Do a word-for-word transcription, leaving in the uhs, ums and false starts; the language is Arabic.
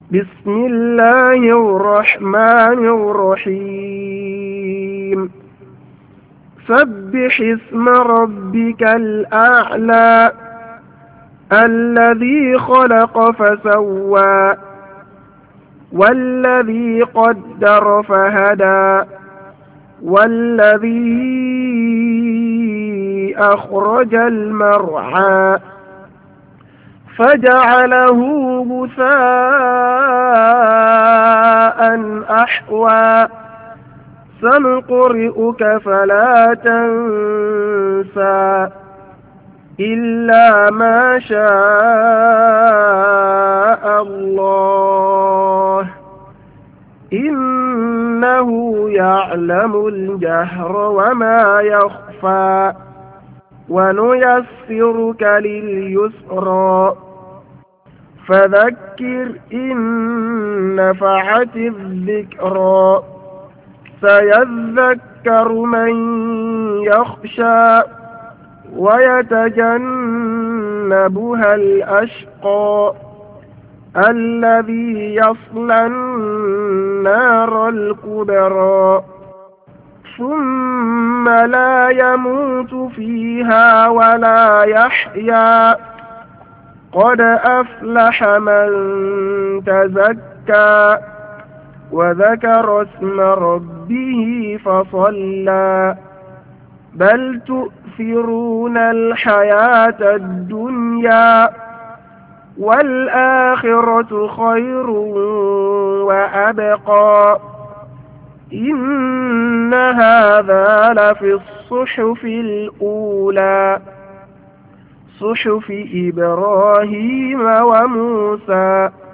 بسم الله الرحمن الرحيم سبح اسم ربك الأعلى الذي خلق فسوى والذي قدر فهدى والذي أخرج المرعى فجعله غثاء أحوى سنقرئك فلا تنسى إلا ما شاء الله إنه يعلم الجهر وما يخفى ونيسرك لليسرى فذكر إن نفعت الذكرى سيذكر من يخشى ويتجنبها الأشقى الذي يصلى النار الكبرى ثم لا يموت فيها ولا يحيا قد أفلح من تزكى وذكر اسم ربه فصلى بل تؤثرون الحياة الدنيا والآخرة خير وأبقى إن هذا لفي الصحف الأولى صحف إبراهيم وموسى